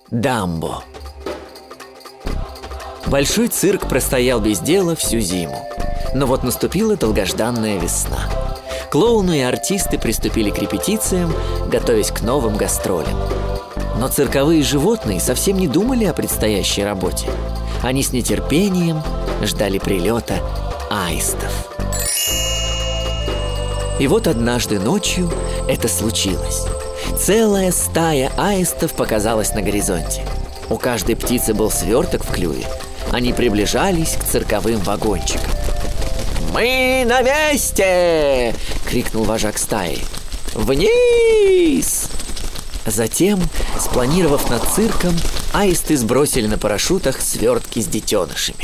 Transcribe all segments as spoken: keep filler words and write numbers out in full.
Дамбо. Большой цирк простоял без дела всю зиму. Но вот наступила долгожданная весна. Клоуны и артисты приступили к репетициям, готовясь к новым гастролям. Но цирковые животные совсем не думали о предстоящей работе. Они с нетерпением ждали прилета аистов. И вот однажды ночью это случилось. Целая стая аистов показалась на горизонте. У каждой птицы был сверток в клюве. Они приближались к цирковым вагончикам. «Мы на месте!» — крикнул вожак стаи. «Вниз!» Затем, спланировав над цирком, аисты сбросили на парашютах свертки с детенышами.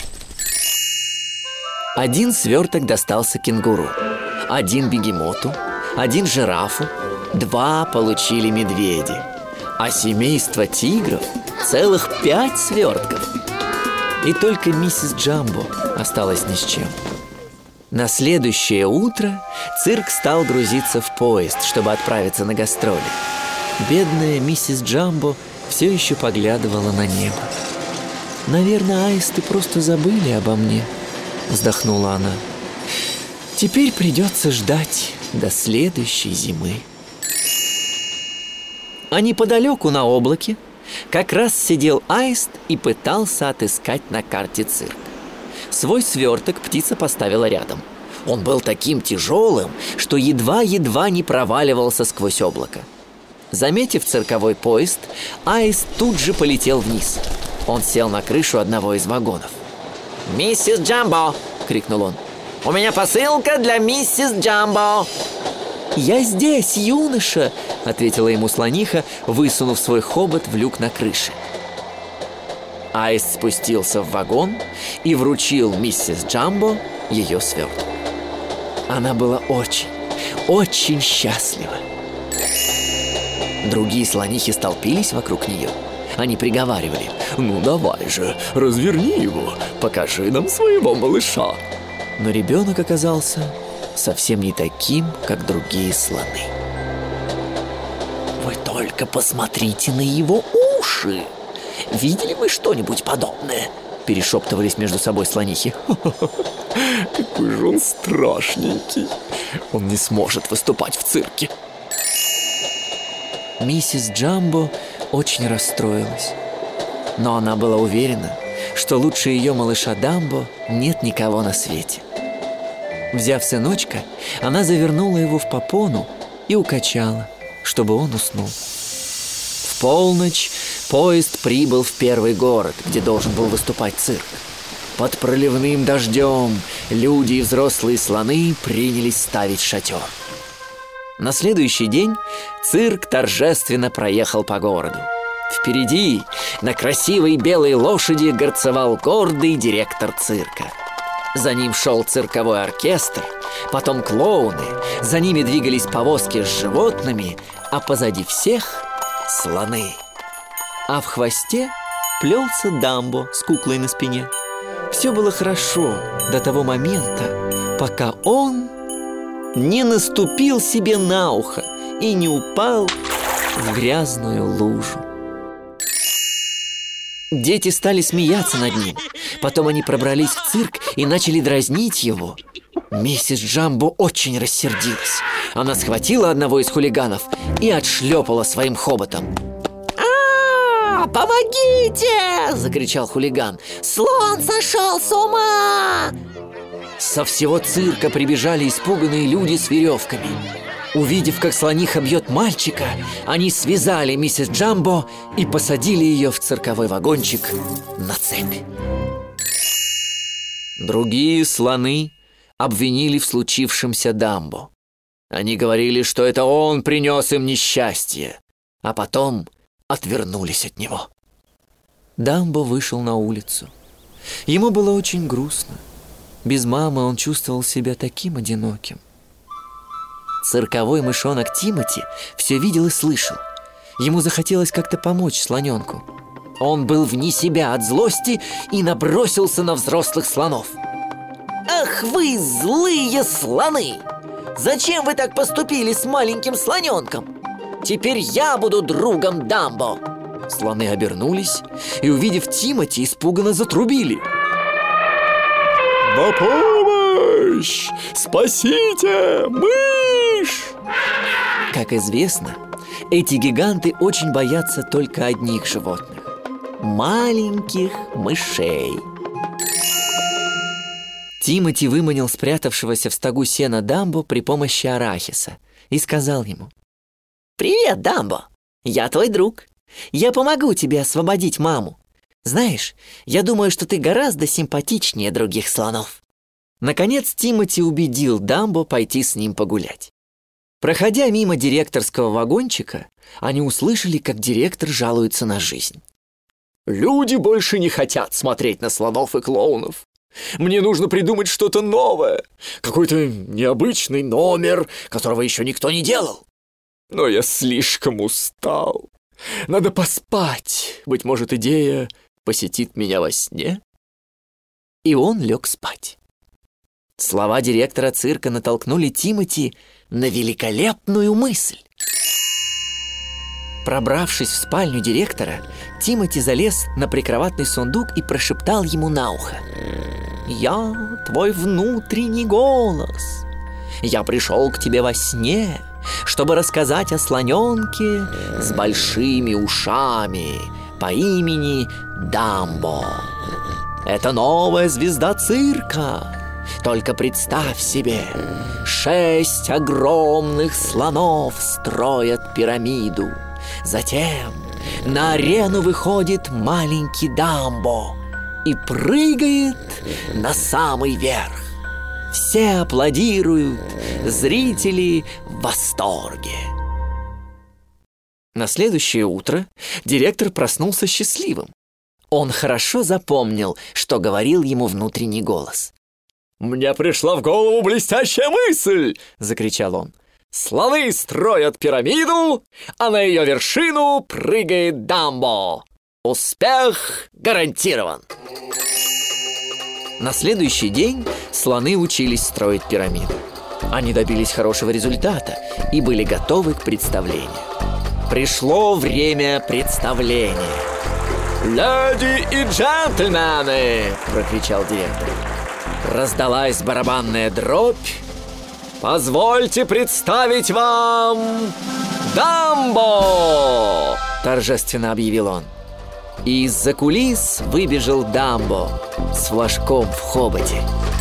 Один сверток достался кенгуру, один бегемоту, один жирафу, два получили медведи, а семейство тигров целых пять свертков. И только миссис Джамбо осталась ни с чем. На следующее утро цирк стал грузиться в поезд, чтобы отправиться на гастроли. Бедная миссис Джамбо все еще поглядывала на небо. «Наверное, аисты просто забыли обо мне», — вздохнула она. «Теперь придется ждать до следующей зимы». А неподалеку на облаке как раз сидел аист и пытался отыскать на карте цирк. Свой сверток птица поставила рядом. Он был таким тяжелым, что едва-едва не проваливался сквозь облако. Заметив цирковой поезд, аист тут же полетел вниз. Он сел на крышу одного из вагонов. «Миссис Джамбо!» — крикнул он. «У меня посылка для миссис Джамбо!» «Я здесь, юноша!» — ответила ему слониха, высунув свой хобот в люк на крыше. Аист спустился в вагон и вручил миссис Джамбо ее сверток. Она была очень, очень счастлива. Другие слонихи столпились вокруг нее. Они приговаривали: «Ну давай же, разверни его, покажи нам своего малыша». Но ребенок оказался совсем не таким, как другие слоны. «Вы только посмотрите на его уши! Видели вы что-нибудь подобное?» — перешептывались между собой слонихи. «Какой же он страшненький! Он не сможет выступать в цирке!» Миссис Джамбо очень расстроилась. Но она была уверена, что лучше ее малыша Дамбо нет никого на свете. Взяв сыночка, она завернула его в попону и укачала, чтобы он уснул. В полночь поезд прибыл в первый город, где должен был выступать цирк. Под проливным дождем люди и взрослые слоны принялись ставить шатер. На следующий день цирк торжественно проехал по городу. Впереди на красивой белой лошади горцевал гордый директор цирка. За ним шел цирковой оркестр, потом клоуны, за ними двигались повозки с животными, а позади всех — слоны. А в хвосте плелся Дамбо с куклой на спине. Все было хорошо до того момента, пока он не наступил себе на ухо и не упал в грязную лужу. Дети стали смеяться над ним. Потом они пробрались в цирк и начали дразнить его. Миссис Джамбо очень рассердилась. Она схватила одного из хулиганов и отшлепала своим хоботом. «А, помогите!» – закричал хулиган. «Слон сошел с ума!» Со всего цирка прибежали испуганные люди с веревками. Увидев, как слониха бьет мальчика, они связали миссис Джамбо и посадили ее в цирковой вагончик на цепь. Другие слоны обвинили в случившемся Дамбо. Они говорили, что это он принес им несчастье, а потом отвернулись от него. Дамбо вышел на улицу. Ему было очень грустно. Без мамы он чувствовал себя таким одиноким. Цирковой мышонок Тимоти все видел и слышал. Ему захотелось как-то помочь слоненку. Он был вне себя от злости и набросился на взрослых слонов. «Ах вы, злые слоны! Зачем вы так поступили с маленьким слоненком? Теперь я буду другом Дамбо. Слоны обернулись и, увидев Тимоти, испуганно затрубили. «На помощь! Спасите! Мышь!» Как известно, эти гиганты очень боятся только одних животных – маленьких мышей. Тимоти выманил спрятавшегося в стогу сена Дамбо при помощи арахиса и сказал ему: «Привет, Дамбо! Я твой друг. Я помогу тебе освободить маму. Знаешь, я думаю, что ты гораздо симпатичнее других слонов». Наконец Тимоти убедил Дамбо пойти с ним погулять. Проходя мимо директорского вагончика, они услышали, как директор жалуется на жизнь. «Люди больше не хотят смотреть на слонов и клоунов. Мне нужно придумать что-то новое, какой-то необычный номер, которого еще никто не делал. Но я слишком устал. Надо поспать. Быть может, идея посетит меня во сне». И он лег спать. Слова директора цирка натолкнули Тимоти на великолепную мысль. Пробравшись в спальню директора, Тимоти залез на прикроватный сундук и прошептал ему на ухо: «Я твой внутренний голос. Я пришел к тебе во сне, чтобы рассказать о слоненке с большими ушами по имени Дамбо. Это новая звезда цирка. Только представь себе, шесть огромных слонов строят пирамиду. Затем на арену выходит маленький Дамбо и прыгает на самый верх. Все аплодируют, зрители в восторге». На следующее утро директор проснулся счастливым. Он хорошо запомнил, что говорил ему внутренний голос. «Мне пришла в голову блестящая мысль!» — закричал он. «Слоны строят пирамиду, а на ее вершину прыгает Дамбо. Успех гарантирован!» На следующий день слоны учились строить пирамиду. Они добились хорошего результата и были готовы к представлению. Пришло время представления. «Леди и джентльмены!» — прокричал директор. Раздалась барабанная дробь. «Позвольте представить вам Дамбо!» — торжественно объявил он. И из-за кулис выбежал Дамбо с флажком в хоботе.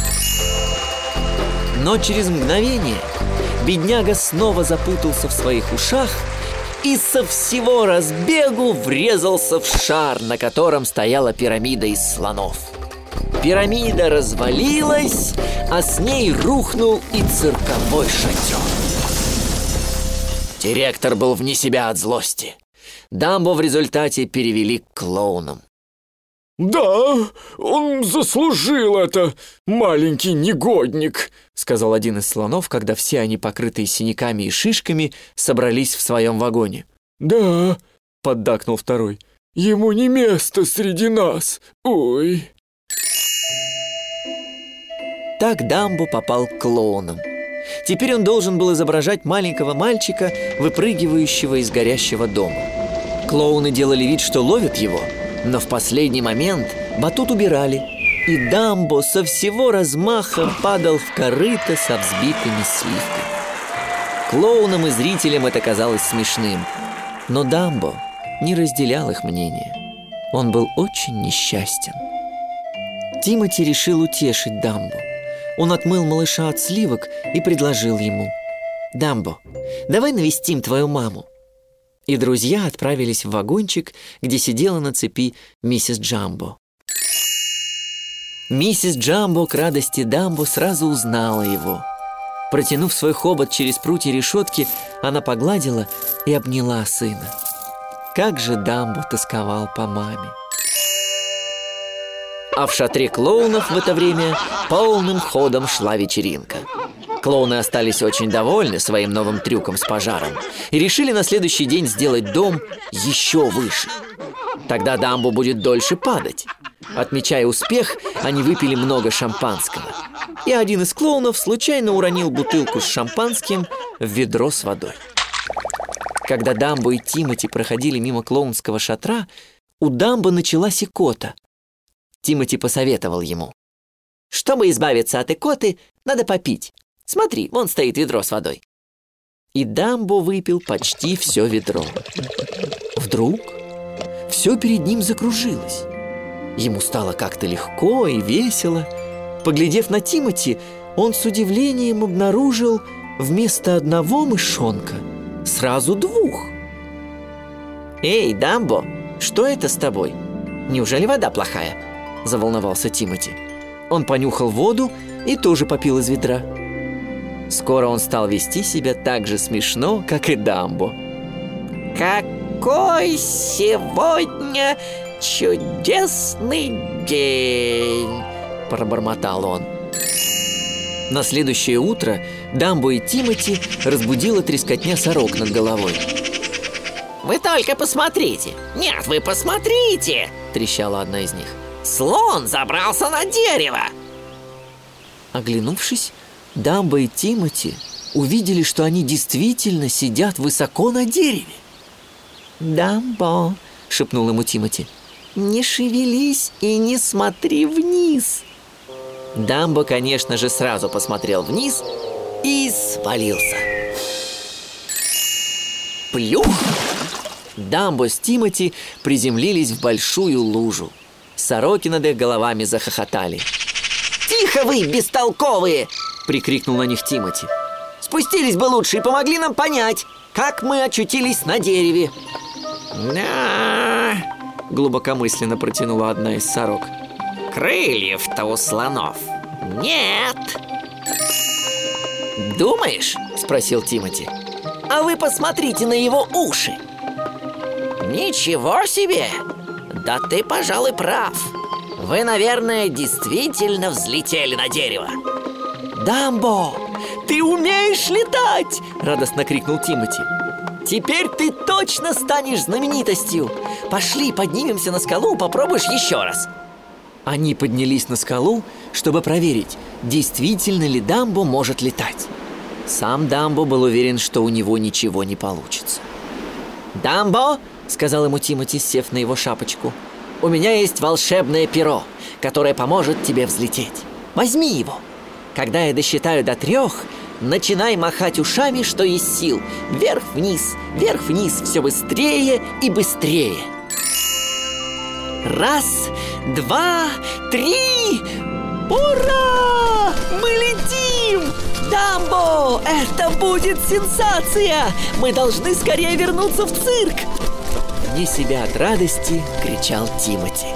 Но через мгновение бедняга снова запутался в своих ушах и со всего разбегу врезался в шар, на котором стояла пирамида из слонов. Пирамида развалилась, а с ней рухнул и цирковой шатер. Директор был вне себя от злости. Дамбо в результате перевели к клоунам. «Да, он заслужил это, маленький негодник», — сказал один из слонов, когда все они, покрытые синяками и шишками, собрались в своем вагоне. «Да», — поддакнул второй, — «ему не место среди нас, ой». Так Дамбо попал к клоунам. Теперь он должен был изображать маленького мальчика, выпрыгивающего из горящего дома. Клоуны делали вид, что ловят его, но в последний момент батут убирали, и Дамбо со всего размаха падал в корыто со взбитыми сливками. Клоунам и зрителям это казалось смешным, но Дамбо не разделял их мнение. Он был очень несчастен. Тимоти решил утешить Дамбо. Он отмыл малыша от сливок и предложил ему: «Дамбо, давай навестим твою маму». И друзья отправились в вагончик, где сидела на цепи миссис Джамбо. Миссис Джамбо к радости Дамбо сразу узнала его. Протянув свой хобот через прутья решетки, она погладила и обняла сына. Как же Дамбо тосковал по маме. А в шатре клоунов в это время полным ходом шла вечеринка. Клоуны остались очень довольны своим новым трюком с пожаром и решили на следующий день сделать дом еще выше. Тогда Дамбо будет дольше падать. Отмечая успех, они выпили много шампанского. И один из клоунов случайно уронил бутылку с шампанским в ведро с водой. Когда Дамбо и Тимоти проходили мимо клоунского шатра, у Дамбо началась икота. Тимоти посоветовал ему: «Чтобы избавиться от икоты, надо попить. Смотри, вон стоит ведро с водой». И Дамбо выпил почти все ведро. Вдруг все перед ним закружилось. Ему стало как-то легко и весело. Поглядев на Тимоти, он с удивлением обнаружил вместо одного мышонка сразу двух. «Эй, Дамбо, что это с тобой? Неужели вода плохая?» – заволновался Тимоти. Он понюхал воду и тоже попил из ведра. Скоро он стал вести себя так же смешно, как и Дамбо. «Какой сегодня чудесный день!» – пробормотал он. На следующее утро Дамбо и Тимоти разбудила трескотня сорок над головой. «Вы только посмотрите! Нет, вы посмотрите!» – трещала одна из них. «Слон забрался на дерево!» Оглянувшись, Дамбо и Тимоти увидели, что они действительно сидят высоко на дереве. «Дамбо!» – шепнул ему Тимоти. «Не шевелись и не смотри вниз!» Дамбо, конечно же, сразу посмотрел вниз и свалился. Плюх! Дамбо с Тимоти приземлились в большую лужу. Сороки над их головами захохотали. «Тихо вы, бестолковые!» – прикрикнул на них Тимоти. «Спустились бы лучше и помогли нам понять, как мы очутились на дереве». «Да...» – глубокомысленно протянула одна из сорок. «Крыльев-то у слонов нет». «Думаешь?» – спросил Тимоти. «А вы посмотрите на его уши». «Ничего себе! Да ты, пожалуй, прав. Вы, наверное, действительно взлетели на дерево». «Дамбо, ты умеешь летать!» – радостно крикнул Тимоти. «Теперь ты точно станешь знаменитостью. Пошли, поднимемся на скалу, попробуешь еще раз». Они поднялись на скалу, чтобы проверить, действительно ли Дамбо может летать. Сам Дамбо был уверен, что у него ничего не получится. «Дамбо!» – сказал ему Тимоти, сев на его шапочку. «У меня есть волшебное перо, которое поможет тебе взлететь. Возьми его. Когда я досчитаю до трех, начинай махать ушами, что есть сил. Вверх-вниз, вверх-вниз, все быстрее и быстрее. Раз, два, три! Ура! Мы летим! Дамбо, это будет сенсация! Мы должны скорее вернуться в цирк!» Вне себя от радости кричал Тимоти.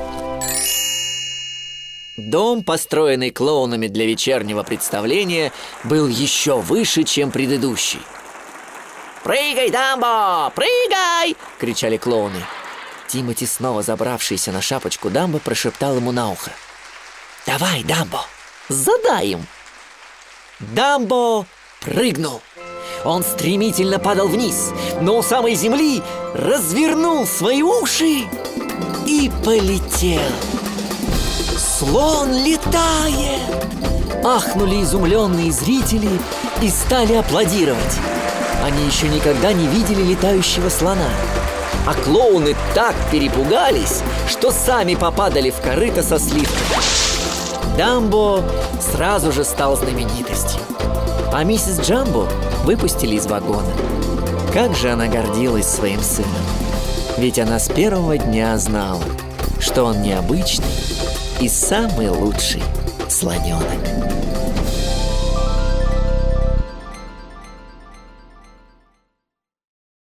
Дом, построенный клоунами для вечернего представления, был еще выше, чем предыдущий. «Прыгай, Дамбо! Прыгай!» – кричали клоуны. Тимоти, снова забравшийся на шапочку Дамбо, прошептал ему на ухо: «Давай, Дамбо, задай им!» Дамбо прыгнул. Он стремительно падал вниз, но у самой земли развернул свои уши и полетел. «Слон летает!» Ахнули изумленные зрители и стали аплодировать. Они еще никогда не видели летающего слона. А клоуны так перепугались, что сами попадали в корыто со сливками. Дамбо сразу же стал знаменитостью. А миссис Джамбо выпустили из вагона. Как же она гордилась своим сыном. Ведь она с первого дня знала, что он необычный и самый лучший слоненок.